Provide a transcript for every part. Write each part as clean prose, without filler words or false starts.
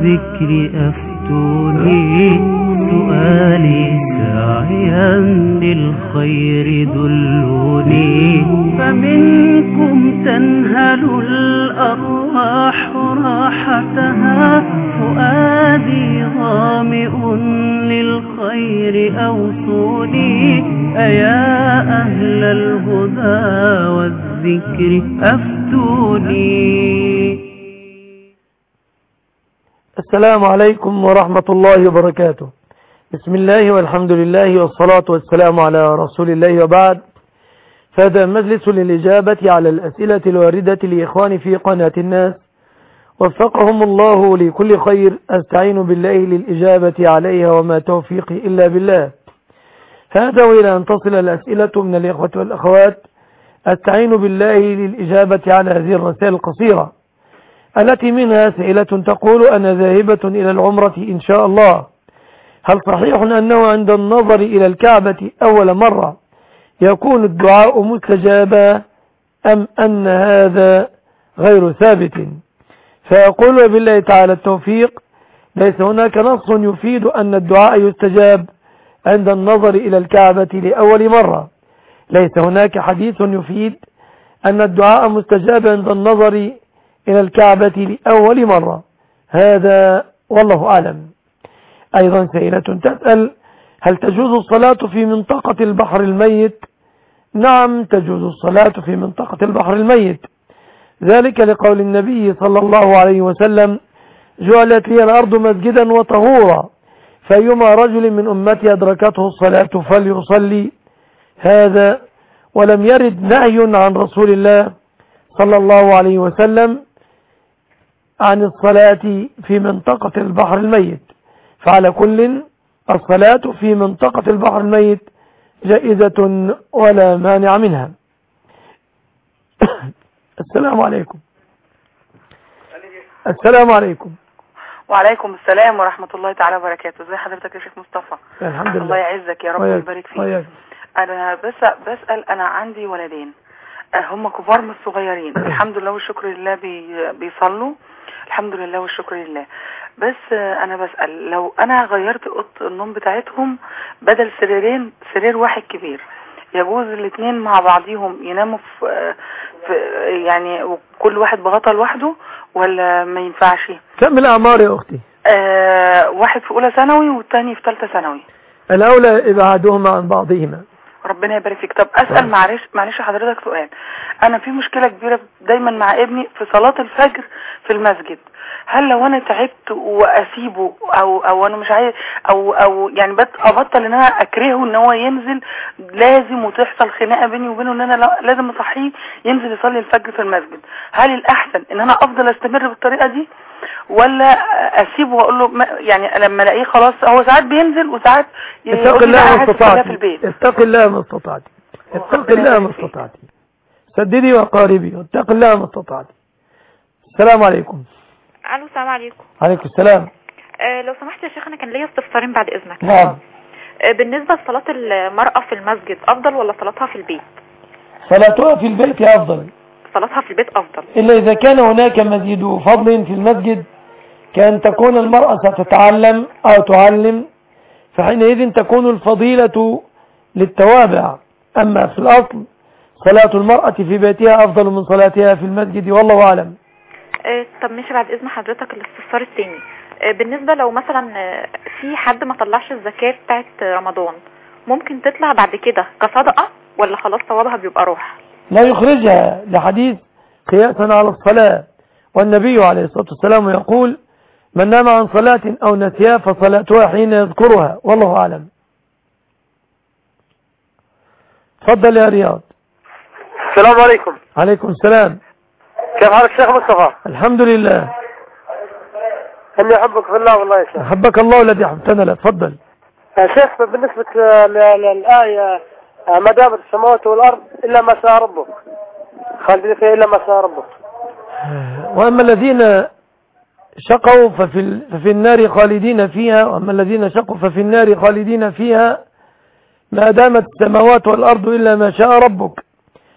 والذكر أفتوني، سؤالي ساعيا للخير دلوني، فمنكم تنهل الأرواح راحتها، فؤادي ظامئ للخير أوصوني، أيا أهل الهدى والذكر أفتوني. السلام عليكم ورحمة الله وبركاته. بسم الله والحمد لله والصلاة والسلام على رسول الله، وبعد. فهذا مجلس للإجابة على الأسئلة الواردة لإخواني في قناة الناس، وفقهم الله لكل خير. أستعين بالله للإجابة عليها وما توفيقي إلا بالله. هذا وإلى أن تصل الأسئلة من الإخوة والأخوات، أستعين بالله للإجابة على هذه الرسائل القصيرة، التي منها سائلة تقول: أنا ذاهبة إلى العمرة إن شاء الله، هل صحيح أنه عند النظر إلى الكعبة أول مرة يكون الدعاء مستجابا، أم أن هذا غير ثابت؟ فأقول بالله تعالى التوفيق، ليس هناك نص يفيد أن الدعاء يستجاب عند النظر إلى الكعبة لأول مرة. ليس هناك حديث يفيد أن الدعاء مستجاب عند النظر إلى الكعبة لأول مرة، هذا والله أعلم. أيضا سائلة تسأل: هل تجوز الصلاة في منطقة البحر الميت؟ نعم، تجوز الصلاة في منطقة البحر الميت، ذلك لقول النبي صلى الله عليه وسلم: جعلت لي الأرض مسجدا وطهورا، فأيما رجل من أمتي أدركته الصلاة فليصلي. هذا ولم يرد نهي عن رسول الله صلى الله عليه وسلم عن الصلاة في منطقة البحر الميت، فعلى كل الصلاة في منطقة البحر الميت جائزة ولا مانع منها. السلام عليكم. السلام عليكم. وعليكم السلام ورحمة الله تعالى وبركاته. ازي حضرتك يا شيخ مصطفى؟ الحمد لله. الله يعزك يا رب ويبارك فيك. انا بسأل، انا عندي ولدين، هم كبار مش صغيرين، الحمد لله والشكر لله، بيصلوا الحمد لله والشكر لله. بس انا بسأل، لو انا غيرت اوضه النوم بتاعتهم بدل سريرين، سرير واحد كبير، يجوز الاثنين مع بعضيهم يناموا في يعني وكل واحد بغطى لوحده، ولا ما ينفعش؟ كم الأعمار يا أختي؟ واحد في أولى ثانوي والثاني في ثالثة ثانوي. الأولى إبعادهما عن بعضهما. ربنا يبارك فيك. طب أسأل معلش حضرتك سؤال. أنا في مشكلة كبيرة دايما مع ابني في صلاة الفجر في المسجد. هل لو أنا تعبت وأسيبه أو أنا مش عايز أو يعني أبطل إن أنا أكرهه إن هو ينزل، لازم وتحصل خناقة بيني وبينه إن أنا لازم أصحيه ينزل يصلي الفجر في المسجد، هل الأحسن إن أنا أفضل أستمر بالطريقة دي، ولا أسيبه وأقول له يعني لما ألاقيه خلاص هو ساعات بينزل وساعات اتق الله ما استطعت في البيت. اتق الله ما استطعت. اتق الله ما استطعت. سددي وقاربي واتق الله ما استطعت. السلام عليكم. الو، السلام عليكم. عليكم السلام. لو سمحت يا شيخ، انا كان ليا استفسارين بعد اذنك. نعم. بالنسبه لصلاه المراه في المسجد افضل ولا صلاتها في البيت؟ صلاتها في البيت افضل. صلاتها في البيت افضل، الا اذا كان هناك مزيد فضل في المسجد، كان تكون المرأة ستتعلم او تعلم، فحينئذ تكون الفضيلة للتوابع. اما في الاصل صلاة المرأة في بيتها افضل من صلاتها في المسجد، والله اعلم. طب ماشي، بعد اذن حضرتك الاستفسار الثاني، بالنسبة لو مثلا في حد ما طلعش الزكاة بتاعت رمضان، ممكن تطلع بعد كده كصدقة ولا خلاص ثوابها بيبقى روح؟ لا يخرجها، لحديث قياسا على الصلاة، والنبي عليه الصلاة والسلام يقول: من نام عن صلاة أو نسيها فصلاتها حين يذكرها، والله أعلم. تفضل يا رياض. السلام عليكم. عليكم السلام. كيف حالك شيخ مصطفى؟ الحمد لله. اني احبك في الله والله يا شيخ. احبك الله الذي احببتنا له. تفضل يا شيخ. بالنسبة للآية ما دامت السماوات والأرض إلا ما شاء ربك، خالدين فيها إلا ما شاء ربك. وأما الذين شقوا ففي النار خالدين فيها، وأما الذين شقوا ففي النار خالدين فيها ما دامت السماوات والأرض إلا ما شاء ربك.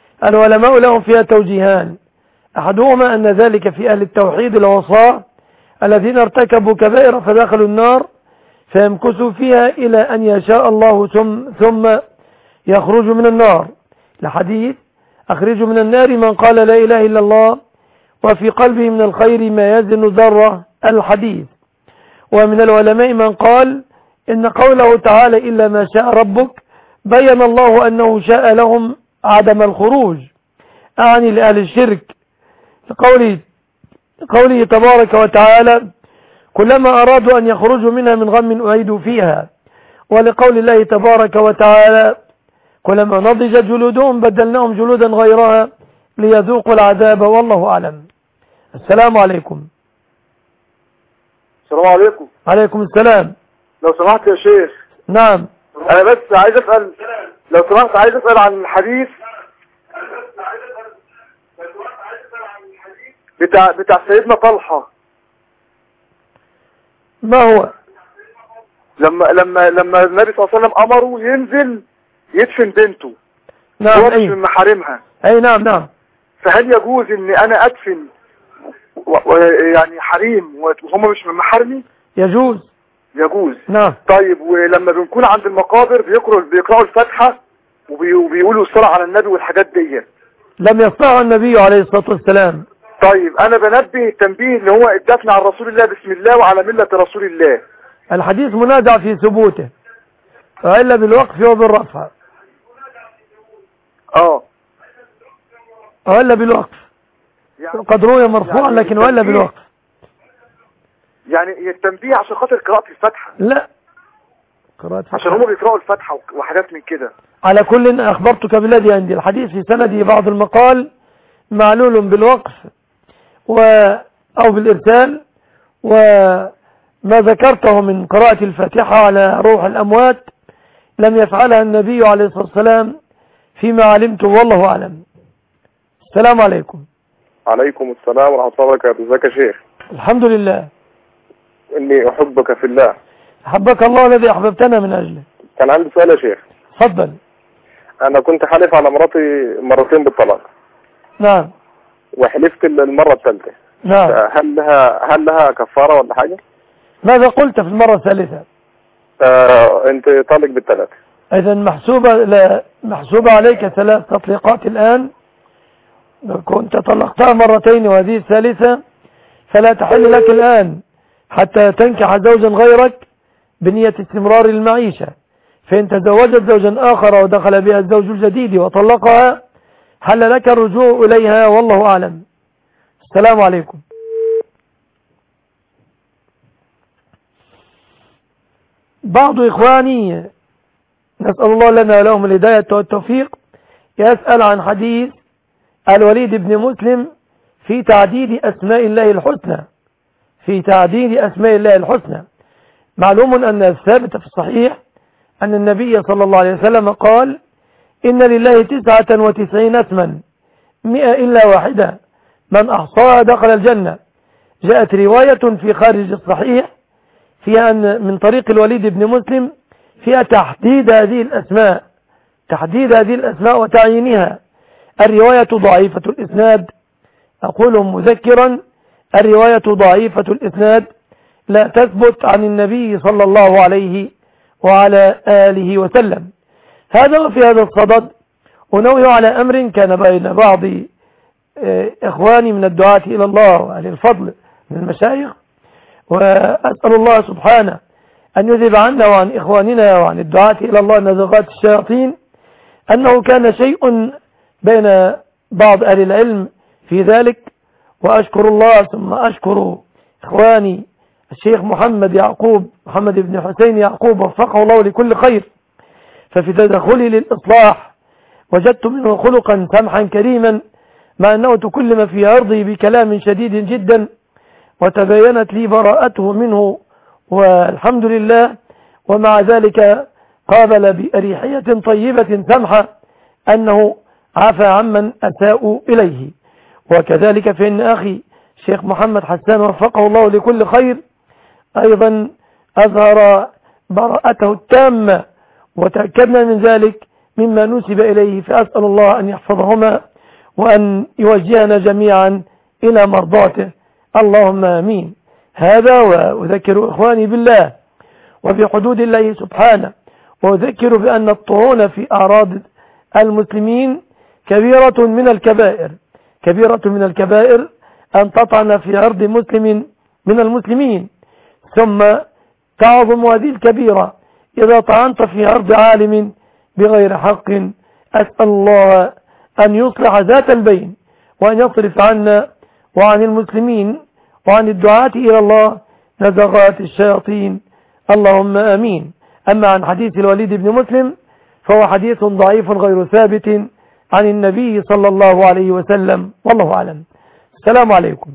العلماء لهم فيها توجيهان: أحدهما أن ذلك في أهل التوحيد العصاة الذين ارتكبوا كبائر فدخلوا النار فيمكثوا فيها إلى أن يشاء الله ثم يخرجوا من النار. الحديث أخرجوا من النار من قال لا إله إلا الله وفي قلبه من الخير ما يزن ذرة الحديث. ومن العلماء من قال إن قوله تعالى إلا ما شاء ربك بين الله أنه شاء لهم عدم الخروج، أعني لأهل الشرك، قوله تبارك وتعالى كلما أرادوا أن يخرجوا منها من غم أعيدوا فيها، ولقول الله تبارك وتعالى كلما نضجت جلودهم بدلناهم جلودا غيرها ليذوقوا العذاب والله أعلم. السلام عليكم. السلام عليكم. عليكم السلام. لو سمحت يا شيخ. نعم. أنا بس عايز أسأل، لو سمحت عايز أسأل عن الحديث بتاع سيدنا طلحة. ما هو؟ لما النبي صلى الله عليه وسلم أمره ينزل يدفن بنته. نعم. هو مش من محارمها. أي نعم. فهل يجوز إن أنا أدفن يعني حريم وهم مش من محارمي؟ يجوز. نعم. طيب ولما بنكون عند المقابر بيقرأوا الفاتحة وبيقولوا الصلاة على النبي والحاجات دي. لم يصنعها النبي عليه الصلاة والسلام. طيب أنا بنبه التنبيه اللي هو الدفن على رسول الله بسم الله وعلى ملة رسول الله. الحديث منازع في ثبوته وإلا بالوقف وبالرفع. وإلا بالوقف يعني قد روي مرفوعا يعني لكن وإلا بالوقف. يعني التنبيه عشان خاطر قراءة الفاتحة؟ لا، عشان هم بيقرأوا الفاتحة وحاجات من كده. على كل أخبرتك بالذي عندي. الحديث في سنده بعض المقال معلول بالوقف أو بالإرسال، وما ذكرته من قراءة الفاتحة على روح الأموات لم يفعلها النبي عليه الصلاة والسلام فيما علمته والله أعلم. السلام عليكم. عليكم السلام ورحمة الله وبركاته. ازيك يا شيخ؟ الحمد لله. إني أحبك في الله. أحبك الله الذي أحببتنا من أجله. كان عندي سؤال يا شيخ. تفضل. أنا كنت حالف على مراتي مرتين بالطلاق. نعم. وحلفت المرة الثالثة. نعم. هل لها كفارة ولا حاجة؟ ماذا قلت في المرة الثالثة؟ أنت طالق بالثلاثة. إذا محسوبة عليك 3 تطليقات الآن. كنت طلقتها مرتين وهذه الثالثة، فلا تحل لك الآن حتى تنكح زوجا غيرك بنية استمرار المعيشة. فإن تزوجت زوجا آخر ودخل بها الزوج الجديد وطلقها حل لك الرجوع إليها والله أعلم. السلام عليكم. بعض إخواني نسأل الله لنا ولهم الهداية والتوفيق يسأل عن حديث الوليد بن مسلم في تعديد أسماء الله الحسنى. معلوم أن الثابت في الصحيح أن النبي صلى الله عليه وسلم قال إن لله 99 اسما 100 إلا واحدة من أحصاها دخل الجنة. جاءت رواية في خارج الصحيح فيها أن من طريق الوليد بن مسلم فيها تحديد هذه الأسماء وتعيينها. الرواية ضعيفة الإسناد، أقول مذكرا الرواية ضعيفة الإسناد لا تثبت عن النبي صلى الله عليه وعلى آله وسلم. هذا وفي هذا الصدد أنوه على أمر كان بين بعض إخواني من الدعاة إلى الله وأهل الفضل من المشايخ، وأسأل الله سبحانه أن يذهب عنا وعن إخواننا وعن الدعاة إلى الله نزغات الشياطين، أنه كان شيء بين بعض أهل العلم في ذلك. وأشكر الله ثم أشكر إخواني الشيخ محمد بن حسين يعقوب وفقه الله لكل خير. ففي تدخلي للإصلاح وجدت منه خلقا سمحا كريما، مع أنه تكلم في عرضي بكلام شديد جدا وتبينت لي براءته منه والحمد لله. ومع ذلك قابل بأريحية طيبة سمحة أنه عفى عمن أساءوا إليه. وكذلك فإن أخي الشيخ محمد حسان وفقه الله لكل خير أيضا أظهر براءته التامة وتأكدنا من ذلك مما نسب إليه. فأسأل الله أن يحفظهما وأن يوجهنا جميعا إلى مرضاته، اللهم آمين. هذا وأذكر إخواني بالله وبحدود الله سبحانه، وأذكر بأن الطعون في أعراض المسلمين كبيرة من الكبائر، كبيرة من الكبائر أن تطعن في عرض مسلم من المسلمين، ثم تعظم هذه الكبيرة إذا طعنت في عرض عالم بغير حق. أسأل الله أن يصلح ذات البين وأن يصرف عنا وعن المسلمين وعن الدعاة إلى الله نزغات الشياطين، اللهم آمين. أما عن حديث الوليد بن مسلم فهو حديث ضعيف غير ثابت عن النبي صلى الله عليه وسلم، والله أعلم. السلام عليكم.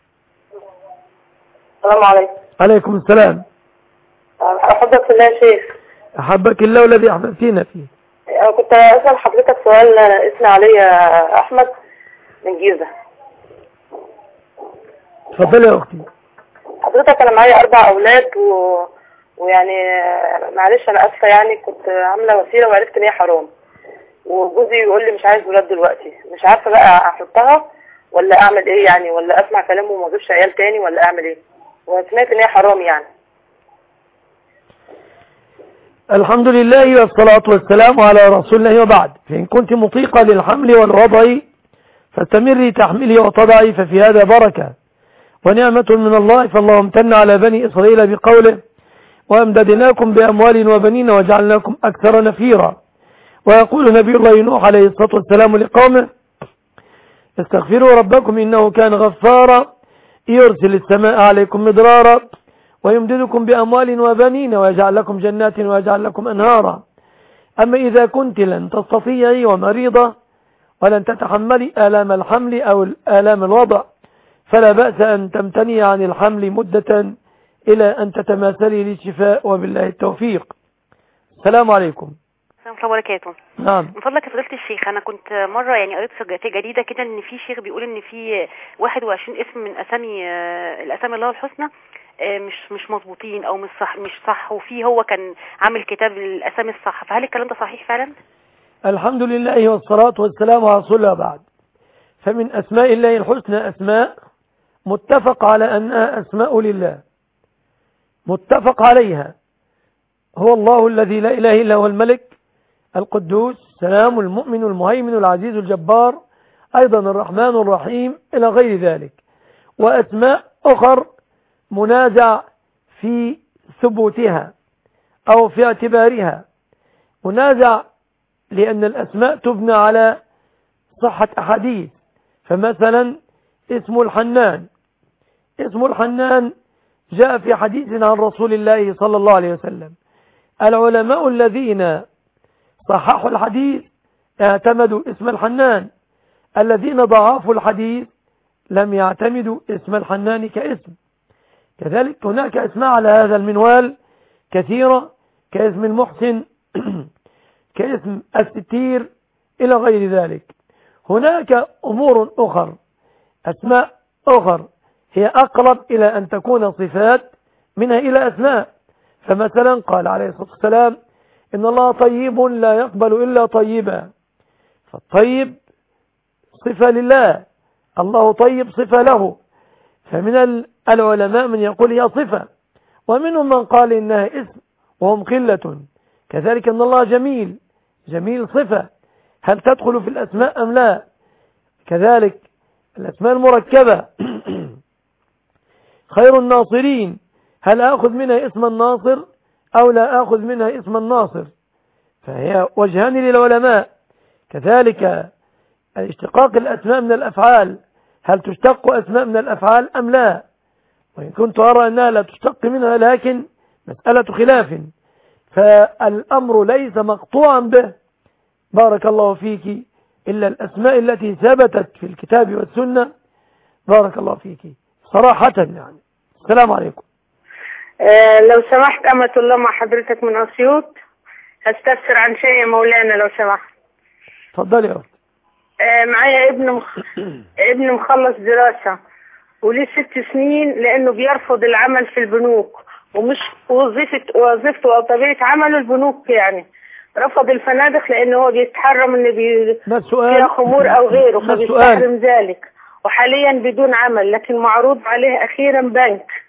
السلام عليكم. عليكم السلام. أحبك الله يا شيخ. أحبك الله والذي أحببتينا فيه. أنا كنت أسأل حضرتك سؤال، اسمي علي أحمد من جيزة. اتفضلي يا أختي. حضرتك أنا معايا 4 أولاد ويعني معلش أنا آسفة، يعني كنت عاملة وسيلة وعرفت إن هي حرام، وجوزي يقول لي مش عايز ولاد دلوقتي، مش عارفة بقى أحطها ولا أعمل إيه يعني، ولا أسمع كلامه وما أجيبش عيال تاني ولا أعمل إيه، وسمعت إن هي حرام يعني. الحمد لله والصلاة والسلام على رسول الله، وبعد. فإن كنت مطيقة للحمل والوضع فاستمري تحملي وتضعي، ففي هذا بركة ونعمة من الله. فالله امتن على بني إسرائيل بقوله وأمددناكم بأموال وبنين وجعلناكم أكثر نفيرا. ويقول نبي الله نوح عليه الصلاة والسلام لقومه استغفروا ربكم إنه كان غفارا يرسل السماء عليكم مدرارا ويمددكم بأموال وبنين ويجعل لكم جنات ويجعل لكم أنهارا. أما إذا كنت لن تستطيعي ومريضة ولن تتحملي آلام الحمل أو آلام الوضع فلا بأس أن تمتني عن الحمل مدة إلى أن تتماثلي للشفاء، وبالله التوفيق. السلام عليكم. السلام عليكم وبركاته. نعم. من فضلك يا فضيلة الشيخ، أنا كنت مرة يعني قريت في جريدة كده إن في شيخ بيقول إن في 21 اسم من الأسامي الله الحسنى مش مظبوطين أو مش صح، وفي هو كان عامل كتاب الأسامي الصح، فهل الكلام ده صحيح فعلا؟ الحمد لله والصلاة والسلام على رسول الله، بعد. فمن أسماء الله الحسنى أسماء متفق على أنها أسماء لله، متفق عليها. هو الله الذي لا إله إلا هو الملك القدوس السلام المؤمن المهيمن العزيز الجبار، أيضا الرحمن الرحيم إلى غير ذلك. وأسماء أخر منازع في ثبوتها أو في اعتبارها، منازع لأن الأسماء تبنى على صحة أحاديث. فمثلا اسم الحنان، اسم الحنان جاء في حديث عن رسول الله صلى الله عليه وسلم. العلماء الذين صححوا الحديث اعتمدوا اسم الحنان، الذين ضعفوا الحديث لم يعتمدوا اسم الحنان كاسم. كذلك هناك اسماء على هذا المنوال كثيرة، كاسم المحسن كاسم الستير إلى غير ذلك. هناك أمور أخر، أسماء أخر هي أقرب إلى أن تكون صفات منها إلى أسماء. فمثلا قال عليه الصلاة والسلام إن الله طيب لا يقبل إلا طيبا، فالطيب صفة لله، الله طيب صفة له. فمن العلماء من يقول هي صفة، ومنهم من قال إنها اسم وهم قلة. كذلك أن الله جميل، جميل صفة، هل تدخل في الأسماء أم لا؟ كذلك الأسماء المركبة خير الناصرين، هل أخذ منها اسم الناصر أو لا أخذ منها اسم الناصر؟ فهي وجهان للعلماء. كذلك اشتقاق الأسماء من الأفعال، هل تشتق أسماء من الأفعال أم لا؟ وإن كنت أرى أنها لا تشتق منها، لكن مسألة خلاف، فالأمر ليس مقطوعا به بارك الله فيك إلا الأسماء التي ثبتت في الكتاب والسنة بارك الله فيك صراحة يعني. السلام عليكم. لو سمحت أمة الله مع حضرتك من أسيوط، هستفسر عن شيء يا مولانا لو سمحت. تفضلي يا أخت. معايا ابن مخلص دراسة وليه 6 سنين، لأنه بيرفض العمل في البنوك، ومش وظيفته أو طبيعة عمله البنوك، يعني رفض الفنادق لأنه هو بيتحرم إن فيها خمور أو غيره، فبيستحرم ذلك، وحاليا بدون عمل، لكن معروض عليه أخيرا بنك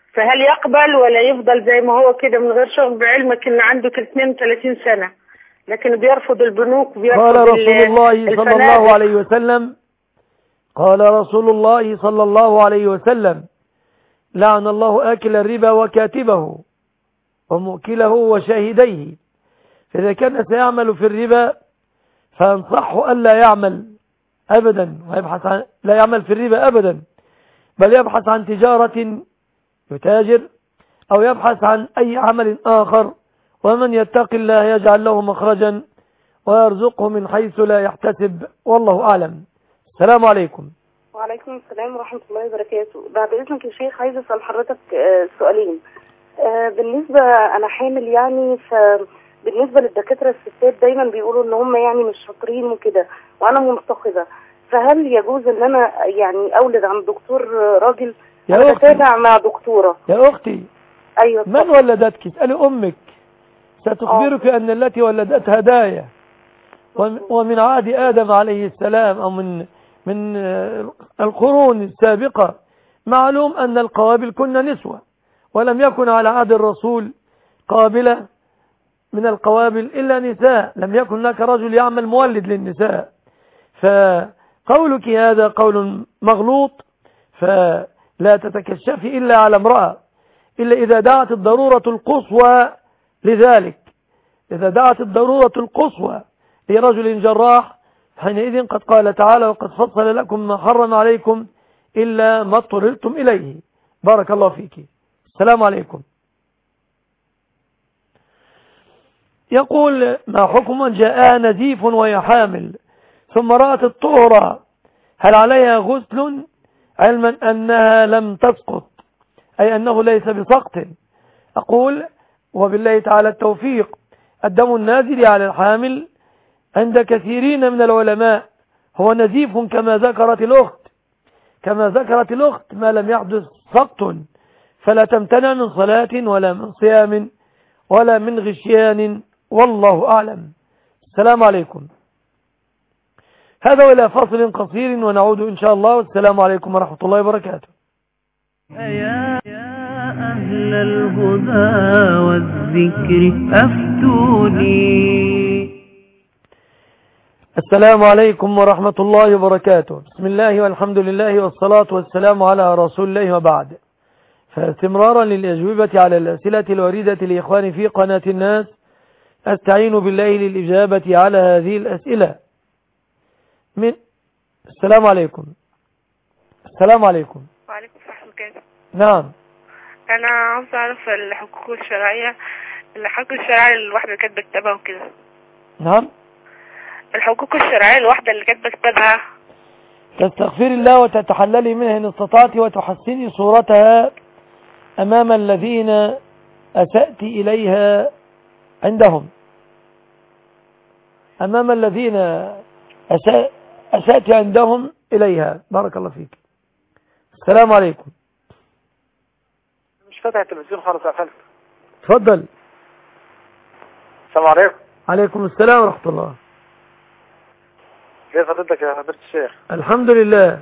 فهل يقبل ولا يفضل زي ما هو كده من غير شغل، بعلمك ان عنده 32 سنة لكن بيرفض البنوك وبيرفض قال رسول الله صلى الله عليه وسلم قال رسول الله صلى الله عليه وسلم: لعن الله آكل الربا وكاتبه ومؤكله وشاهديه. فإذا كان سيعمل في الربا فانصحه ألا يعمل أبدا، ويبحث عن لا يعمل في الربا أبدا، بل يبحث عن تجارة يتاجر أو يبحث عن أي عمل آخر. ومن يتق الله يجعل له مخرجا ويرزقه من حيث لا يحتسب، والله أعلم. السلام عليكم. وعليكم السلام ورحمة الله وبركاته. بعد إذنك يا شيخ عايزة أسأل حضرتك سؤالين. بالنسبة أنا حامل يعني، فبالنسبة للدكاترة الستات دايما بيقولوا إن هم يعني مش شاطرين وكده، وأنا منتقدة، فهل يجوز إن أنا يعني أولد عند دكتور راجل؟ أنا بتابع مع دكتورة. يا أختي، أيوة. من ولدتك؟ اسألي أمك ستخبرك أن التي ولدتها هدايا. ومن عهد آدم عليه السلام أو من القرون السابقة معلوم أن القوابل كن نسوة، ولم يكن على عهد الرسول قابلة من القوابل إلا نساء، لم يكن لك رجل يعمل مولد للنساء. فقولك هذا قول مغلوط، فلا تتكشفي إلا على امرأة، إلا إذا دعت الضرورة القصوى لذلك. إذا دعت الضرورة القصوى لرجل جراح، حينئذ قد قال تعالى: وقد فصل لكم ما حرم عليكم إلا ما اضطررتم إليه. بارك الله فيك. السلام عليكم. يقول: ما حكم من جاء نزيف وهي حامل ثم رأت الطهرة، هل عليها غسل، علما أنها لم تسقط، أي أنه ليس بسقط؟ أقول: وبالله تعالى التوفيق، الدم النازل على الحامل عند كثيرين من العلماء هو نزيف كما ذكرت الأخت، ما لم يحدث سقط، فلا تمتنع من صلاة ولا من صيام ولا من غشيان، والله أعلم. السلام عليكم. هذا وإلى فاصل قصير ونعود إن شاء الله، والسلام عليكم ورحمة الله وبركاته. يا أهل الهدى والذكر أفتوني. السلام عليكم ورحمة الله وبركاته. بسم الله والحمد لله والصلاة والسلام على رسول الله، وبعد. فاستمرارا للأجوبة على الأسئلة الواردة لإخواني في قناة الناس، أستعين بالله للإجابة على هذه الأسئلة. السلام عليكم. السلام عليكم. وعليكم السلام وبركاته. نعم. أنا عاوز أعرف الحقوق الشرعية للواحدة اللي كانت بكتبها وكده. نعم. الحقوق الشرعية للواحدة اللي كانت بكتبها. تستغفري الله وتتحللي منها إن استطعت، وتحسني صورتها أمام الذين أسأت إليها عندهم، أمام الذين أسأت عندهم إليها. بارك الله فيك. السلام عليكم. مش فاتح التلفزيون خالص يا خالد. تفضل. السلام عليكم. عليكم السلام ورحمة الله. كيف حضرتك يا حضرة الشيخ؟ الحمد لله.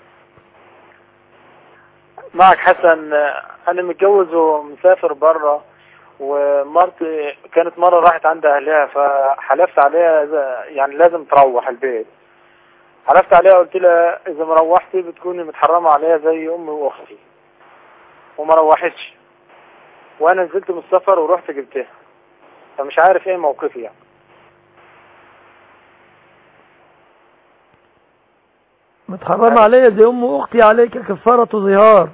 معك حسن. أنا متجوز ومسافر برا، ومرتي كانت مرة راحت عند أهلها، فحلفت عليها يعني لازم تروح البيت. حلفت عليها قلت لها إذا ما روحتي بتكوني متحرمة عليها زي أمي وأختي، وما روحتش، وأنا نزلت من السفر ورحت جبتها، فمش عارف إيه موقفي يعني. متحرمة عليها زي أم وأختي، عليك كفارة ظهار،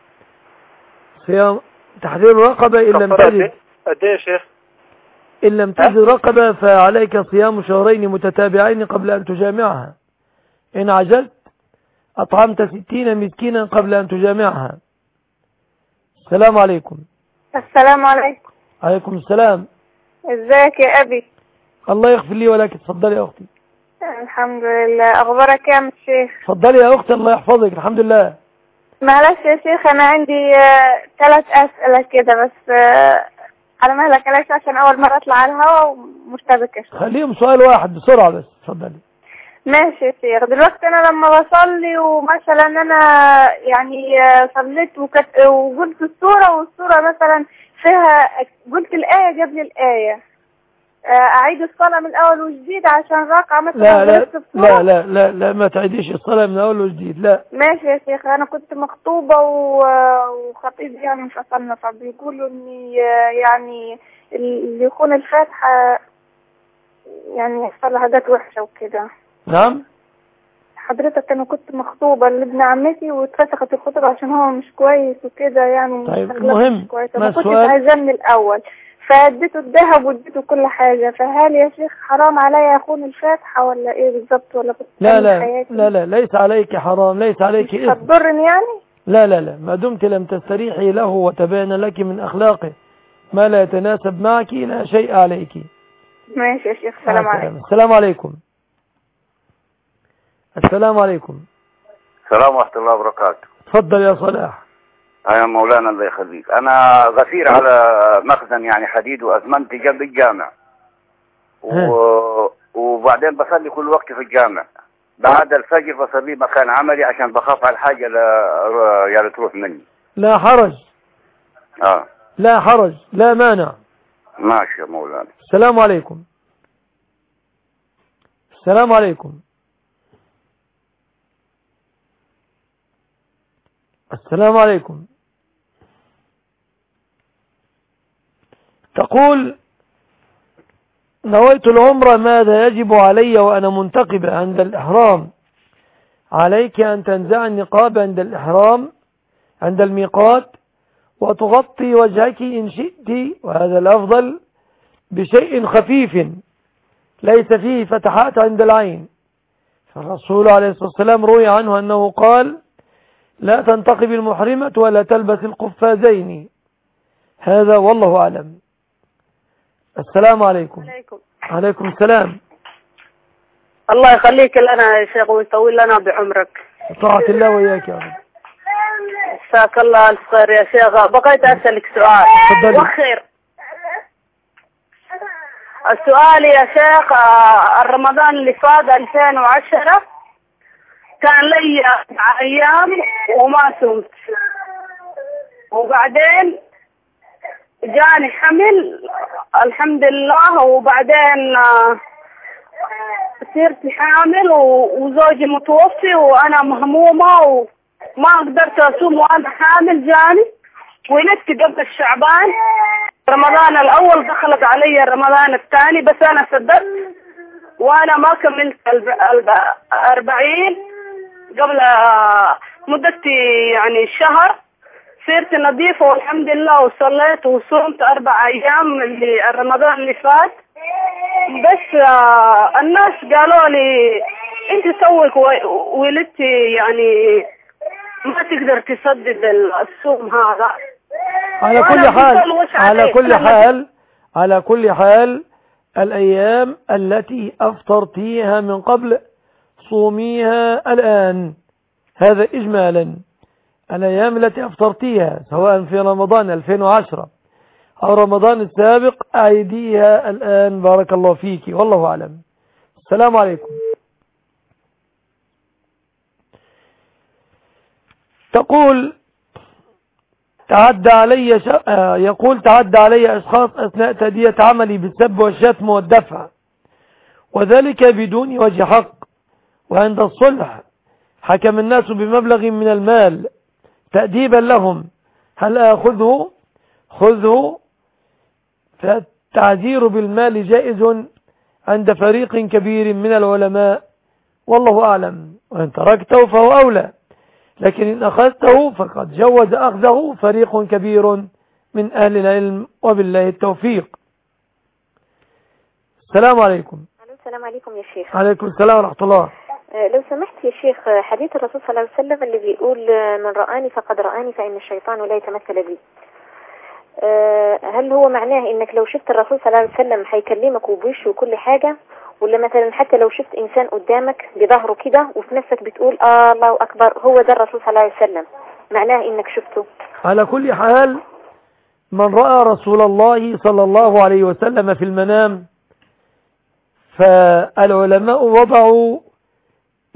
صيام تحرير رقبة إن لم تجد. قد إيه يا شيخ؟ إن لم تجد رقبة فعليك صيام شهرين متتابعين قبل أن تجامعها. إن عجلت أطعمت 60 مسكينا قبل أن تجامعها. السلام عليكم. السلام عليكم. عليكم السلام. ازيك يا أبي؟ الله يغفر لي ولك. تفضلي يا أختي. الحمد لله. أخبارك يا عم الشيخ؟ تفضلي يا أختي، الله يحفظك. الحمد لله. معلش يا شيخ، أنا عندي 3 أسئلة كده بس، على مهلك علاش عشان أول مرة أطلع على الهواء ومرتبكة. خليهم سؤال واحد بسرعة بس. تفضلي. ماشي يا شيخ. دلوقتي انا لما بصلي ومثلا انا يعني صليت وقلت السورة، والسورة مثلا فيها قلت الآية قبل الآية، اعيد الصلاة من اول وجديد عشان ركعة مثلا لا ما تعيديش الصلاة من اول وجديد. لا ماشي يا شيخ. انا كنت مخطوبة وخطيب يعني انفصلنا، فبيقولوا اني يعني اللي يخون الفاتحة يعني يحصل له حاجات وحشة وكده. نعم حضرتك انا كنت مخطوبة لابن عمتي واتفسخت الخطبة عشان هو مش كويس وكده يعني. طيب المهم ما كنتش عايزاه من الاول، فاديته الذهب واديته كل حاجة. فهل يا شيخ حرام عليا اخون الفاتحة ولا ايه بالظبط؟ ولا لا ليس عليك حرام، ليس عليك إثم. هتضرني يعني؟ لا ما دمت لم تستريحي له وتبين لك من اخلاقه ما لا يتناسب معك لا شيء عليك. ماشي يا شيخ. السلام عليكم. السلام عليكم. السلام عليكم. السلام ورحمة الله وبركاته. تفضل يا صلاح. يا مولانا الله يخليك. أنا غفير على مخزن يعني حديد وأزمنتي جنب الجامع وبعدين بصلي كل وقت في الجامع. بعد الفجر بصلي مكان عملي عشان بخاف على الحاجة يعني تروح مني. لا حرج. لا حرج، لا مانع. ماشي يا مولانا. السلام عليكم. السلام عليكم. السلام عليكم. تقول نويت العمرة، ماذا يجب علي وأنا منتقبة عند الإحرام؟ عليك أن تنزع النقاب عند الإحرام عند الميقات وتغطي وجهك إن شئت، وهذا الأفضل، بشيء خفيف ليس فيه فتحات عند العين. فالرسول عليه الصلاة والسلام روي عنه أنه قال لا تنتقب المحرمة ولا تلبس القفازين. هذا والله أعلم. السلام عليكم. عليكم السلام. الله يخليك لنا يا شيخ ويطول لنا بعمرك. طاعة الله وإياك يا رب. جزاك الله ألف خير يا شيخ. بقيت أسألك سؤال. وخير. السؤال يا شيخ، الرمضان اللي فات 2010 كان لي 4 أيام وما صمت، وبعدين جاني حمل الحمد لله، وبعدين صرت حامل وزوجي متوفي وأنا مهمومة وما قدرت أصوم وأنا حامل. جاني ولدت قبل الشعبان، رمضان الأول دخلت علي رمضان الثاني، بس أنا صدقت وأنا ما كملت 40 قبل مدتي يعني الشهر. صرت نظيفة والحمد لله، وصليت وصومت 4 أيام اللي رمضان اللي فات. بس الناس قالوا لي انت سويك ولدتي يعني ما تقدر تصدق الصوم هذا. على كل حال الأيام التي أفطرتيها من قبل صوميها الآن، هذا إجمالا. الأيام التي أفطرتيها سواء في رمضان 2010 أو رمضان السابق أعيديها الآن. بارك الله فيك والله أعلم. السلام عليكم. تقول تعدى علي أشخاص أثناء تأدية عملي بالسب والشتم والدفع، وذلك بدون وجه حق، وعند الصلح حكم الناس بمبلغ من المال تأديبا لهم. هل أخذه؟ خذه. فالتعذير بالمال جائز عند فريق كبير من العلماء والله أعلم، وإن تركته فهو أولى، لكن إن أخذته فقد جوز أخذه فريق كبير من أهل العلم، وبالله التوفيق. السلام عليكم. السلام عليكم يا شيخ. عليكم السلام ورحمة الله. لو سمحت يا شيخ، حديث الرسول صلى الله عليه وسلم اللي بيقول من رآني فقد رآني فإن الشيطان لا يتمثل بي، هل هو معناه انك لو شفت الرسول صلى الله عليه وسلم هيكلمك وبوشه وكل حاجة، ولا مثلا حتى لو شفت انسان قدامك بظهره كده وفي نفسك بتقول الله اكبر هو ده الرسول صلى الله عليه وسلم، معناه انك شفته؟ على كل حال من رأى رسول الله صلى الله عليه وسلم في المنام، فالعلماء وضعوا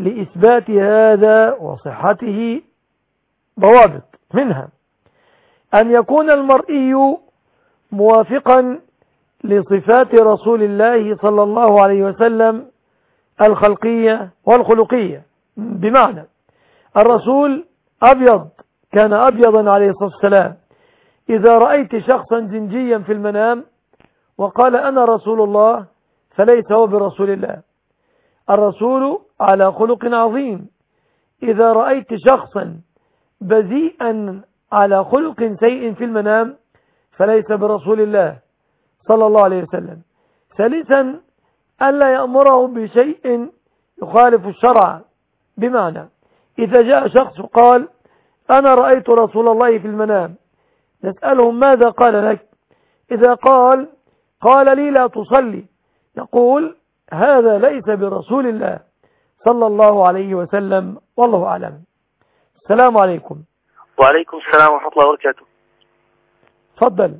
لإثبات هذا وصحته ضوابط، منها أن يكون المرئي موافقا لصفات رسول الله صلى الله عليه وسلم الخلقية والخلقية، بمعنى الرسول أبيض، كان أبيضا عليه الصلاة والسلام. إذا رأيت شخصا زنجيا في المنام وقال أنا رسول الله فليس هو برسول الله. الرسول على خلق عظيم. إذا رأيت شخصا بذيئا على خلق سيء في المنام فليس برسول الله صلى الله عليه وسلم. ثالثا ألا يأمره بشيء يخالف الشرع، بمعنى إذا جاء شخص قال أنا رأيت رسول الله في المنام، نسألهم ماذا قال لك؟ إذا قال لي لا تصلي، نقول هذا ليس برسول الله صلى الله عليه وسلم، والله أعلم. السلام عليكم. وعليكم السلام ورحمة الله وبركاته. تفضل.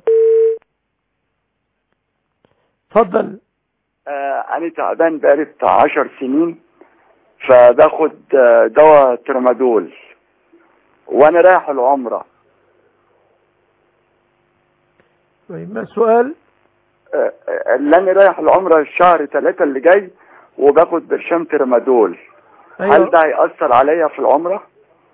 أنا تعبان بقالي 10 سنين، فباخد دواء ترامادول وأنا رايح العمرة. ما السؤال؟ اللي أنا رايح العمرة الشهر 3 اللي جاي وباخد برشام ترامادول. أيوة. هل ده هيأثر عليا في العمرة؟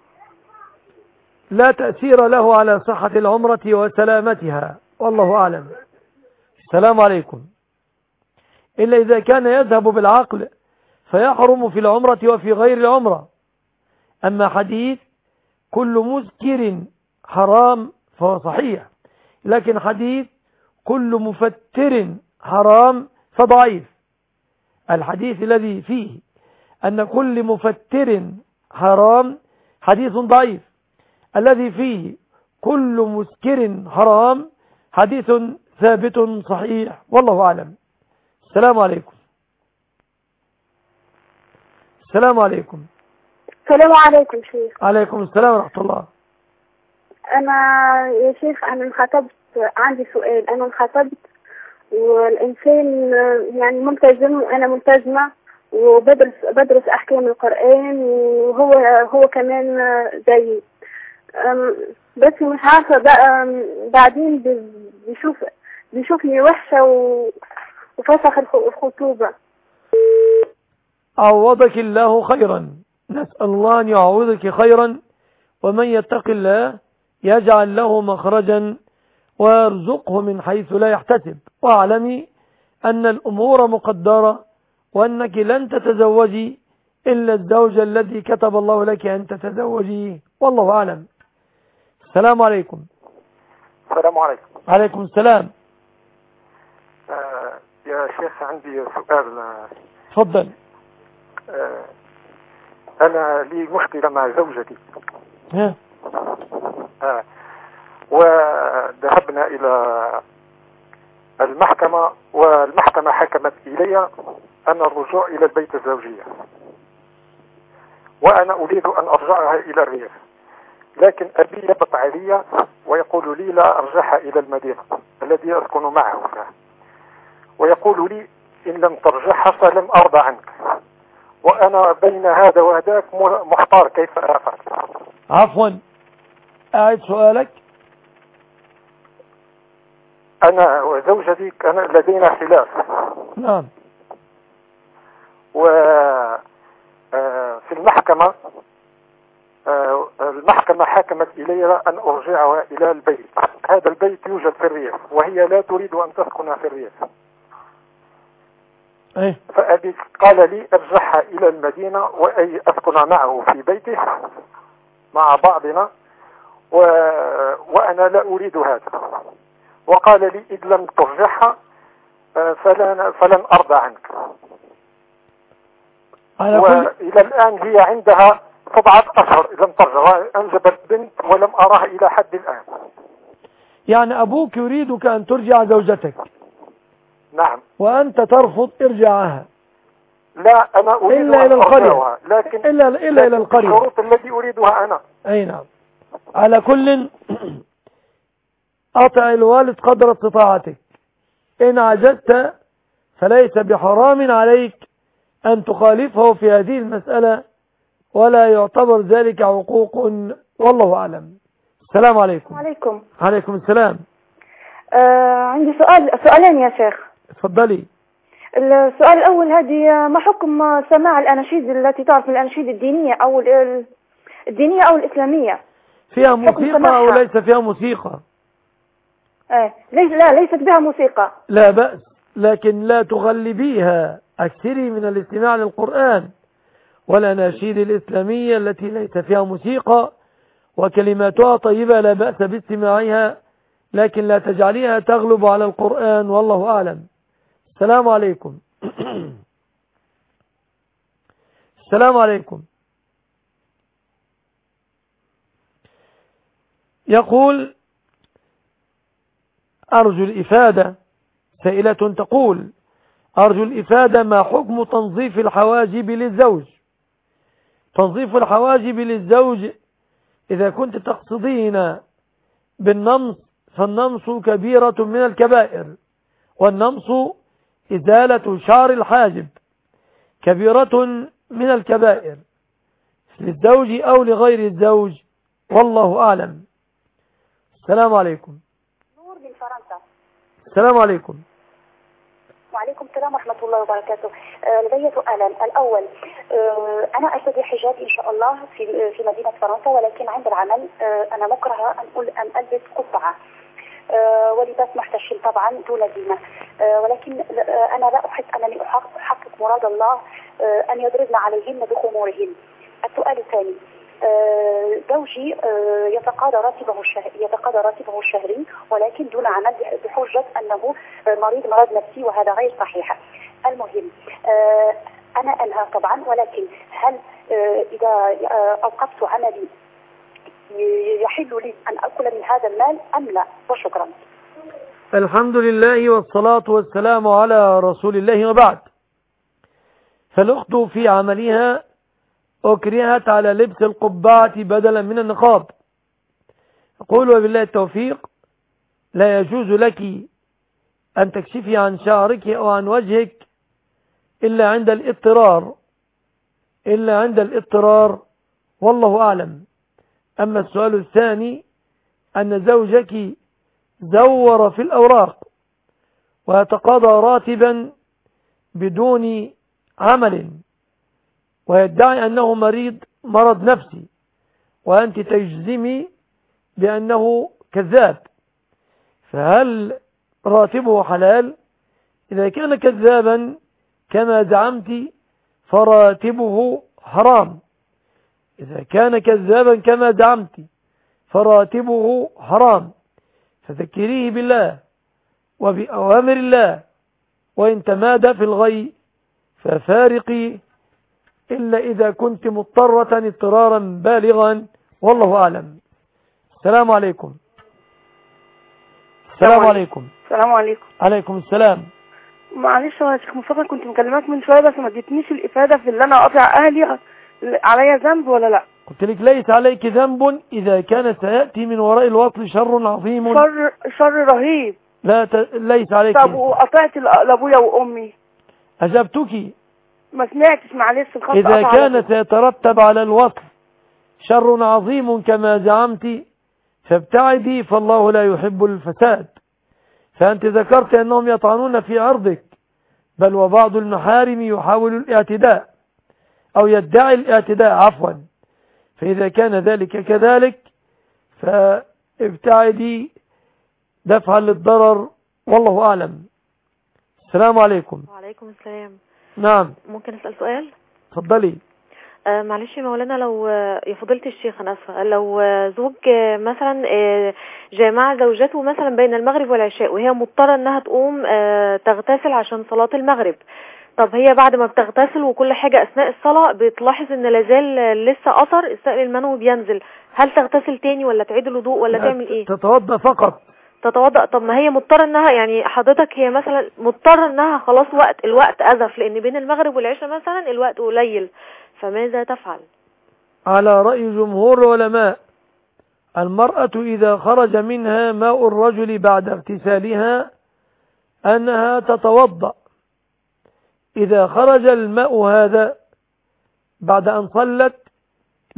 لا تأثير له على صحة العمرة وسلامتها، والله أعلم. السلام عليكم. إلا إذا كان يذهب بالعقل فيحرم في العمرة وفي غير العمرة. أما حديث كل مسكر حرام فهو صحيح، لكن حديث كل مفتر حرام فضعيف. الحديث الذي فيه أن كل مفتر حرام حديث ضعيف، الذي فيه كل مسكر حرام حديث ثابت صحيح، والله أعلم. السلام عليكم. السلام عليكم. السلام عليكم شيخ. عليكم السلام ورحمة الله. أنا يا شيخ أنا انخطبت، عندي سؤال. أنا انخطبت والإنسان يعني ملتزم، أنا ملتزمة وبدرس أحكام القرآن، وهو كمان زيي، بس مش عارفة بقى بعدين بيشوفني وحشة وفسخ الخطوبة. عوضك الله خيرا، نسأل الله أن يعوضك خيرا، ومن يتق الله يجعل له مخرجا ويرزقه من حيث لا يحتسب. واعلمي أن الأمور مقدرة، وأنك لن تتزوجي إلا الزوج الذي كتب الله لك أن تتزوجيه، والله أعلم. السلام عليكم. السلام عليكم. عليكم السلام. يا شيخ عندي سؤال. تفضل. أنا لي مشكلة مع زوجتي. ها. وذهبنا إلى المحكمة، والمحكمة حكمت إلي أن الرجوع إلى البيت الزوجية، وأنا أريد أن أرجعها إلى الريف، لكن أبي يبط علي ويقول لي لا أرجعها إلى المدينة الذي أسكن معه فيها، ويقول لي إن لم ترجعها فلن أرضى عنك، وأنا بين هذا وذاك محتار كيف أفعل. عفوا، أعد سؤالك. أنا وزوجتي كان لدينا خلاف. نعم. وفي المحكمة المحكمة حكمت إلي أن أرجعها إلى البيت. هذا البيت يوجد في الريف، وهي لا تريد أن تسكن في الريف. فأبي قال لي ارجعها إلى المدينة وأي أسكن معه في بيته مع بعضنا، وأنا لا أريد هذا، وقال لي إذ لم ترجعها فلن أرضى عنك. وإلى الآن هي عندها 7 أشهر لم ترجع، أنجبت بنت ولم أراها إلى حد الآن. يعني أبوك يريدك أن ترجع زوجتك. نعم. وأنت ترفض إرجاعها. لا، أنا أريد إلا إلى القرية، لكن إلا إلى القرية، الشروط التي أريدها أنا. أي نعم. على كل أطع الوالد قدر استطاعتك، إن عجزت فليس بحرام عليك أن تخالفه في هذه المسألة ولا يعتبر ذلك عقوق، والله أعلم. السلام عليكم. عليكم. عليكم السلام. عندي سؤالين يا شيخ. اتفضلي. السؤال الأول، هذه ما حكم سماع الأناشيد التي تعرف الأناشيد الدينية أو الدينية أو الإسلامية؟ فيها موسيقى أو ليس فيها موسيقى؟ ليست بها موسيقى. لا بأس، لكن لا تغلبيها، أكثري من الاستماع للقرآن والأناشيد الإسلامية التي ليس فيها موسيقى وكلماتها طيبة، لا بأس باستماعها، لكن لا تجعليها تغلب على القرآن، والله أعلم. السلام عليكم. السلام عليكم. يقول: أرجو الإفادة، سائلة تقول: أرجو الإفادة، ما حكم تنظيف الحواجب للزوج؟ تنظيف الحواجب للزوج إذا كنت تقصدين بالنمص، فالنمص كبيرة من الكبائر، والنمص إزالة شعر الحاجب كبيرة من الكبائر للزوج أو لغير الزوج، والله أعلم. السلام عليكم. نور من فرنسا. السلام عليكم. وعليكم السلام ورحمة الله وبركاته. لدي سؤالان. الأول، أنا أرتدي حجابي إن شاء الله في مدينة فرنسا، ولكن عند العمل أنا مكرهة أن ألبس قبعة ولباس محتشم طبعا دون زينة، ولكن أنا لا أحس أنني أحقق مراد الله أن يضربن عليهن بخمورهن. السؤال الثاني، زوجي يتقاضى راتبه الشهري ولكن دون عمل بحجة أنه مرض نفسي، وهذا غير صحيح. المهم، أنا أنهى طبعا، ولكن هل إذا أوقفت عملي يحل لي أن أكل من هذا المال أم لا؟ وشكرا. الحمد لله والصلاة والسلام على رسول الله، وبعد. فالأخت في عملها أكرهت على لبس القبعة بدلا من النقاب. أقول وبالله التوفيق، لا يجوز لك أن تكشفي عن شعرك أو عن وجهك إلا عند الاضطرار، والله أعلم. أما السؤال الثاني، أن زوجك زور في الأوراق ويتقاضى راتبا بدون عمل ويدعي أنه مرض نفسي، وأنت تجزمي بأنه كذاب، فهل راتبه حلال؟ إذا كان كذابا كما زعمت فراتبه حرام. إذا كان كذابا كما زعمت فراتبه حرام، فذكريه بالله وبأوامر الله، وإن تمادى في الغي ففارقي، إلا إذا كنت مضطرة اضطرارا بالغا، والله أعلم. السلام عليكم. السلام عليكم. السلام عليكم. عليكم السلام. معلش يا شيخ مصطفى، كنت مكلمك من شوية بس ما اديتنيش الإفادة في اللي أنا أقطع أهلي، عليا ذنب ولا لا؟ قلت لك ليس عليك ذنب إذا كان سيأتي من وراء الوصل شر عظيم. شر رهيب. ليس عليك. طب وقطعت لأبويا وأمي؟ أجبتك. ما سمعتش، معلش الخط. إذا كان سيترتب على الوصل شر عظيم كما زعمت فابتعدي، فالله لا يحب الفساد. فأنت ذكرت أنهم يطعنون في عرضك، بل وبعض المحارم يحاول الاعتداء أو يدعي الاعتداء عفوا، فإذا كان ذلك كذلك فابتعدي دفعا للضرر، والله أعلم. السلام عليكم. وعليكم السلام. نعم. ممكن أسأل سؤال؟ تفضلي. معلش يا مولانا، لو يا فضيلة الشيخ أنا أسفة، لو زوج مثلا جامع زوجته مثلا بين المغرب والعشاء وهي مضطرة أنها تقوم تغتسل عشان صلاة المغرب، طب هي بعد ما بتغتسل وكل حاجة أثناء الصلاة بتلاحظ أن لازال لسه أثر السائل المنوي بينزل، هل تغتسل تاني ولا تعيد الوضوء ولا تعمل إيه؟ تتوضأ فقط. تتوضأ. طب ما هي مضطرة أنها، يعني حضرتك هي مثلا مضطرة أنها خلاص الوقت أزف، لأن بين المغرب والعشاء مثلا الوقت قليل، فماذا تفعل؟ على رأي جمهور العلماء، المرأة إذا خرج منها ماء الرجل بعد اغتسالها أنها تتوضأ. إذا خرج الماء هذا بعد أن صلت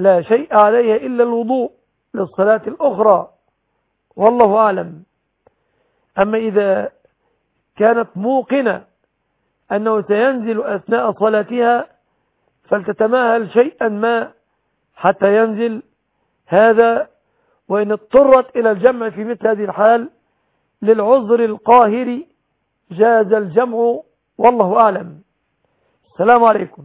لا شيء عليها إلا الوضوء للصلاة الأخرى، والله أعلم. أما إذا كانت موقنة أنه سينزل أثناء صلاتها فلتتماهل شيئا ما حتى ينزل هذا، وإن اضطرت إلى الجمع في مثل هذه الحال للعذر القاهر جاز الجمع، والله أعلم. السلام عليكم.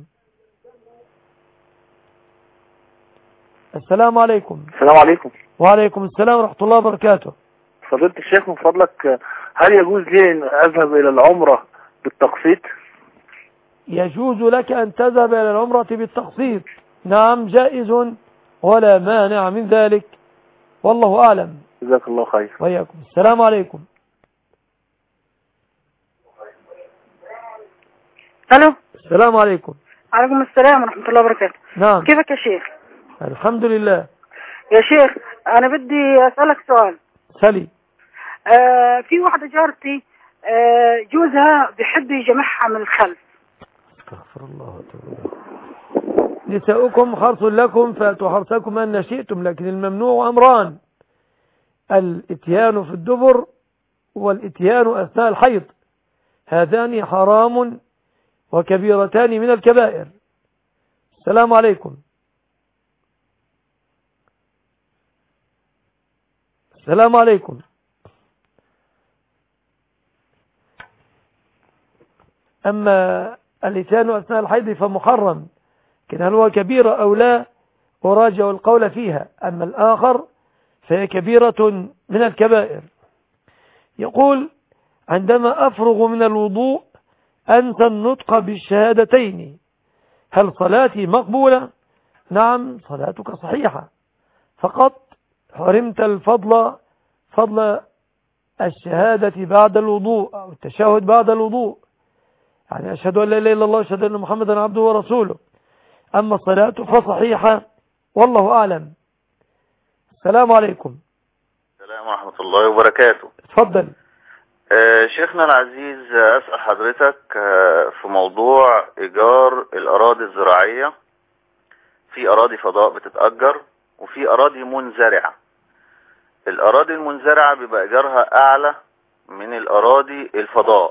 السلام عليكم. السلام عليكم. وعليكم السلام ورحمة الله وبركاته. فضيلة الشيخ من فضلك، هل يجوز لي أن أذهب إلى العمرة بالتقسيط؟ يجوز لك أن تذهب إلى العمرة بالتقسيط، نعم جائز ولا مانع من ذلك، والله أعلم. جزاك الله خير. وإياكم. السلام عليكم. الو. السلام عليكم. وعليكم السلام ورحمة الله وبركاته. نعم. كيفك يا شيخ؟ الحمد لله. يا شيخ انا بدي اسألك سؤال. سلي. في واحدة جارتي جوزها بحب يجمعها من الخلف. استغفر الله تعالى. نساؤكم حرث لكم فأتوا حرثكم أن شئتم، لكن الممنوع أمران: الاتيان في الدبر والاتيان أثناء الحيض، هذان حرام وكبيرتان من الكبائر. السلام عليكم. السلام عليكم. أما الاتيان أثناء الحيض فمحرم، لكن هل هو كبيرة أو لا أراجع القول فيها. أما الآخر فهي كبيرة من الكبائر. يقول: عندما أفرغ من الوضوء أنسى النطق بالشهادتين، هل صلاتي مقبولة؟ نعم، صلاتك صحيحة، فقط حرمت فضل الشهادة بعد الوضوء أو التشهد بعد الوضوء، يعني أشهد أن لا إله إلا الله وأشهد أن محمدا عبده ورسوله. أما الصلاة فصحيحة، والله أعلم. السلام عليكم. السلام ورحمة الله وبركاته. تفضل. شيخنا العزيز، أسأل حضرتك في موضوع إيجار الأراضي الزراعية. في أراضي فضاء بتتأجر وفي أراضي منزرعة. الأراضي المنزرعة بيبقى إيجارها أعلى من الأراضي الفضاء،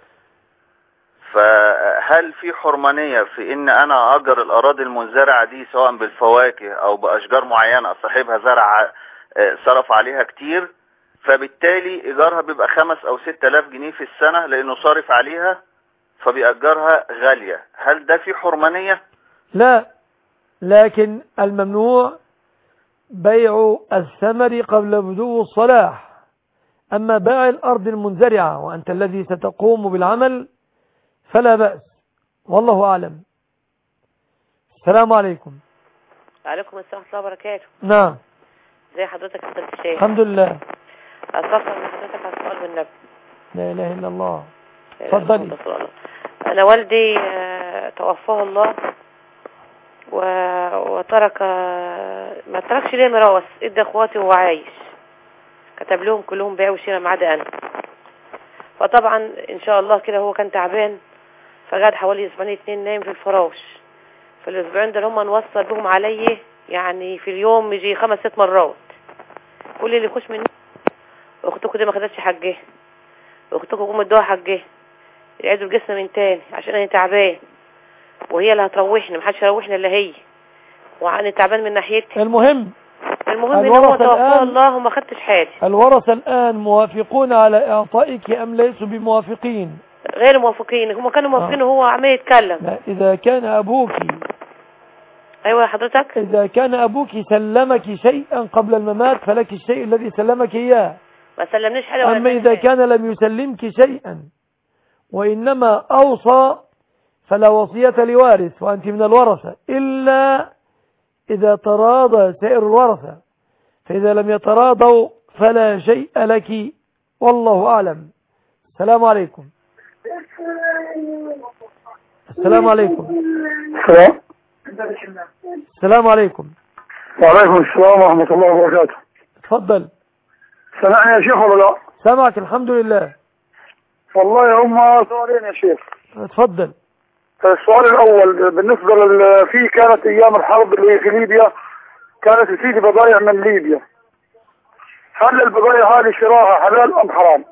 فهل في حرمانية في إن أنا أجر الأراضي المنزرعة دي سواء بالفواكه أو بأشجار معينة صاحبها زرع صرف عليها كتير، فبالتالي إيجارها بيبقى 5 أو 6,000 جنيه في السنة لأنه صارف عليها فبيأجرها غالية؟ هل ده في حرمانية؟ لا، لكن الممنوع بيع الثمر قبل بدو الصلاح. أما بيع الأرض المنزرعة وأنت الذي ستقوم بالعمل فلا بأس، والله أعلم. السلام عليكم. وعليكم السلام ورحمة الله وبركاته. نعم. زي حضرتك يا الشيخ؟ الحمد لله. أتصل من حضرتك على السؤال بالنبي. لا إله إلا الله. تفضلي. أنا والدي توفاه الله وترك، ما تركش ليه ميراث، ادى اخواتي وهو عايش، كتب لهم كلهم بيع وشراء ما عدا انا. فطبعا ان شاء الله كده هو كان تعبان، فقعد حوالي 2 نايم في الفراش. في الاسبوعين دول هم نوصل بهم علي، يعني في اليوم يجي 5 6 مرات. كل اللي يخش مني: اختكم دي ما خدتش حقها، اختكم قوم ادوها حقها، يعيدوا الجسم من تاني عشان انا تعبان، وهي اللي هتروحني، محدش هيروحني الا هي، وانا تعبان من ناحيتي. المهم ان هو توفاه الله وما خدتش حاجه. الورثة الآن موافقون على إعطائك أم ليسوا بموافقين؟ غير موافقين، هم كانوا موافقين وهو عمال يتكلم. لا، إذا كان أبوك، أيوة حضرتك، إذا كان أبوك سلمك شيئا قبل الممات فلك الشيء الذي سلمك إياه، ما سلمنيش حاجة ولا. أما إذا كان لم يسلمك شيئا وإنما أوصى فلا وصية لوارث وأنت من الورثة، إلا إذا تراضى سائر الورثة، فإذا لم يتراضوا فلا شيء لك، والله أعلم. السلام عليكم. السلام عليكم. السلام عليكم. وعليكم السلام ورحمة الله وبركاته. تفضل. سمعني يا شيخ ولا لا؟ سمعك الحمد لله. والله هم سؤالين يا شيخ. تفضل. السؤال الأول بالنسبة في كانت أيام الحرب اللي في ليبيا كانت تفيد بضائع من ليبيا، هل البضائع هذه شراءها حلال أم حرام؟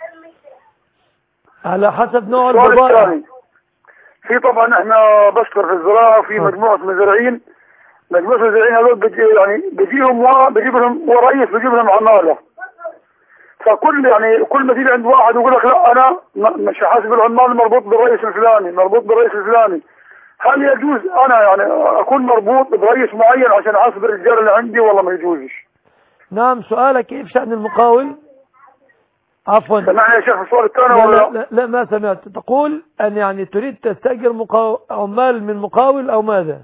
على حسب نوع البضائع. في طبعا احنا بشكر في الزراعة في مجموعة مزارعين، مجموعة المزارعين هذول بيجيب لهم رئيس، بيجيب لهم عمالة، فكل كل ما تيجي عند واحد يقول لك لا انا مش حاسب العمال مربوط بالرئيس الفلاني، مربوط بالرئيس الفلاني. هل يجوز انا اكون مربوط برئيس معين عشان احاسب الرجال اللي عندي ولا ما يجوزش؟ نعم. سؤالك كيف شأن المقاول؟ عفوا سمعني يا شيخ السؤال الثاني ولا لا ما سمعت. تقول ان تريد تستأجر عمال من مقاول او ماذا؟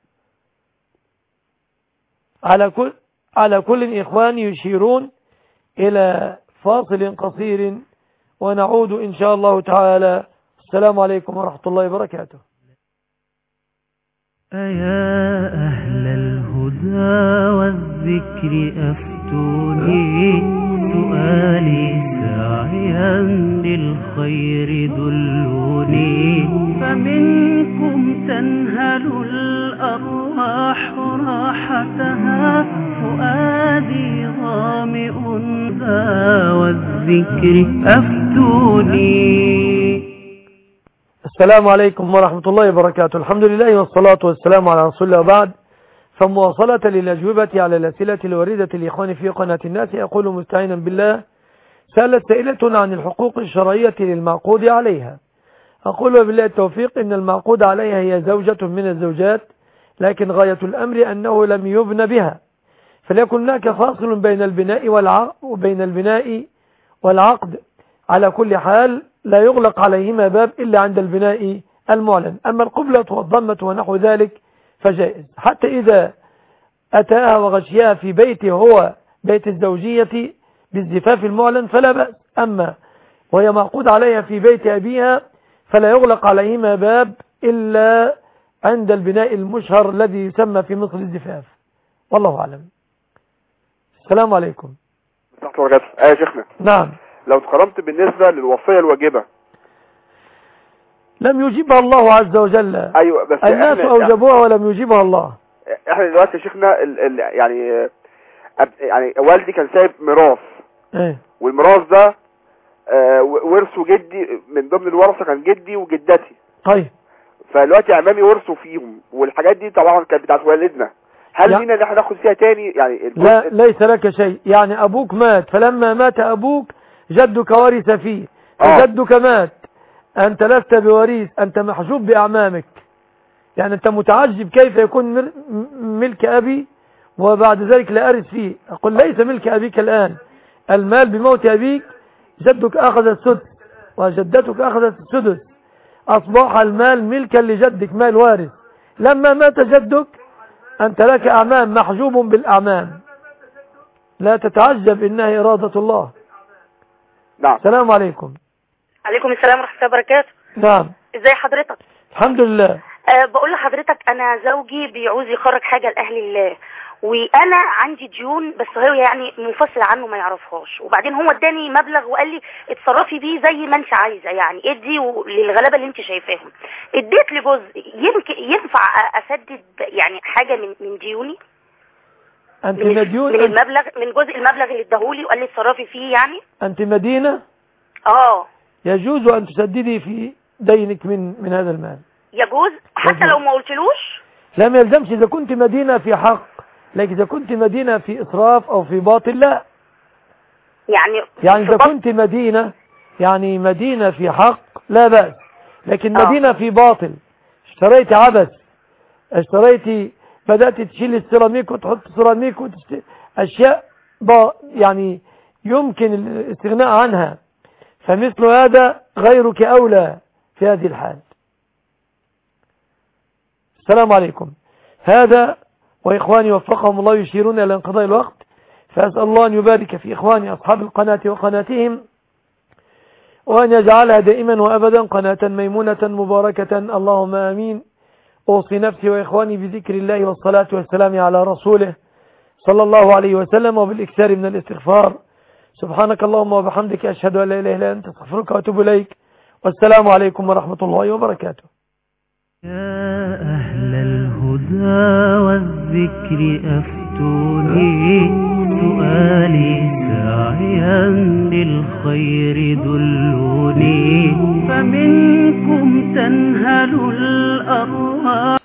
على كل إخواني يشيرون إلى فاصل قصير ونعود إن شاء الله تعالى. السلام عليكم ورحمة الله وبركاته. يا أهل الهدى والذكر أفتوني، سؤالي ساعيا للخير دلوني، فمنكم تنهل الأرواح راحتها، فؤادي ظامئ ذا والذكر أفتوني. السلام عليكم ورحمة الله وبركاته. الحمد لله والصلاة والسلام على رسول الله وبعد. فمواصلة للأجوبة على الأسئلة الواردة الإخوان في قناة الناس، يقول مستعينا بالله: سألت سائلة عن الحقوق الشرعية للمعقود عليها. أقول وبالله التوفيق إن المعقود عليها هي زوجة من الزوجات، لكن غاية الأمر أنه لم يبن بها، فليكن هناك فاصل بين البناء والعقد. على كل حال لا يغلق عليهما باب إلا عند البناء المعلن. أما القبلة والضمة ونحو ذلك فجائز، حتى إذا أتاها وغشيها في بيته هو بيت الزوجية بالزفاف المعلن فلا بأس. أما وهي معقود عليها في بيت أبيها فلا يغلق عليهما باب إلا عند البناء المشهر الذي يسمى في مصر الزفاف، والله أعلم. السلام عليكم. يا شيخنا، نعم. لو تقرمت بالنسبة للوصية الواجبة لم يجيبها الله عز وجل. أيوة، بس الناس أوجبوها ولم يجيبها الله. احنا دلوقتي يا شيخنا يعني والدي كان سايب ميراث، والميراث ده ورثه جدي، من ضمن الورثة كان جدي وجدتي. طيب. فدلوقتي عمامي ورثوا فيهم، والحاجات دي طبعا كانت بتاعت والدنا، هل لينا ان احنا ناخد فيها تاني؟ لا، ليس لك شيء. أبوك مات، فلما مات أبوك جدك ورث فيه، فجدك مات، أنت لست بوريث، أنت محجوب بأعمامك. أنت متعجب كيف يكون ملك أبي وبعد ذلك لا أرث فيه. أقول ليس ملك أبيك الآن، المال بموت أبيك جدك أخذ السدس وجدتك أخذت السدس، أصبح المال ملكا لجدك، مال وارث. لما مات جدك أنت لك أعمام، محجوب بالأعمام، لا تتعجب، إنها إرادة الله. نعم. السلام عليكم. عليكم السلام ورحمة الله وبركاته. نعم. ازاي حضرتك؟ الحمد لله. بقول لحضرتك انا زوجي بيعوز يخرج حاجة لأهل الله، وانا عندي ديون بس هو منفصل عنه ما يعرفهاش، وبعدين هو اداني مبلغ وقال لي اتصرفي بيه زي ما انت عايزه، ادي للغلابه اللي انت شايفاهم. اديت لي جزء، يمكن ينفع اسدد حاجه من ديوني؟ انت مديون من المبلغ، من جزء المبلغ اللي اداهولي وقال لي اتصرفي فيه انت مدينه؟ يجوز ان تسددي في دينك من هذا المال. يجوز حتى لو ما قلتلوش؟ لا، ما يلزمش. اذا كنت مدينه في حق، لكن إذا كنت مدينة في إسراف أو في باطل لا. إذا كنت مدينة في حق لا بأس، لكن مدينة في باطل، اشتريت عبث، بدأت تشيل السيراميك وتحط سيراميك أشياء يمكن الاستغناء عنها، فمثل هذا غيرك أولى في هذه الحال. السلام عليكم. هذا وإخواني وفقهم الله يشيرون إلى انقضاء الوقت، فأسأل الله أن يبارك في إخواني أصحاب القناة وقناتهم، وأن يجعلها دائما وأبدا قناة ميمونة مباركة، اللهم آمين. أوصي نفسي وإخواني بذكر الله والصلاة والسلام على رسوله صلى الله عليه وسلم، وبالإكثار من الاستغفار. سبحانك اللهم وبحمدك، أشهد أن لا إله إلا أنت، أستغفرك وأتوب إليك، والسلام عليكم ورحمة الله وبركاته. يا أهل الهدى والذكر أفتوني سؤالي ساعيا للخير دلوني فمنكم تنهل الأرواح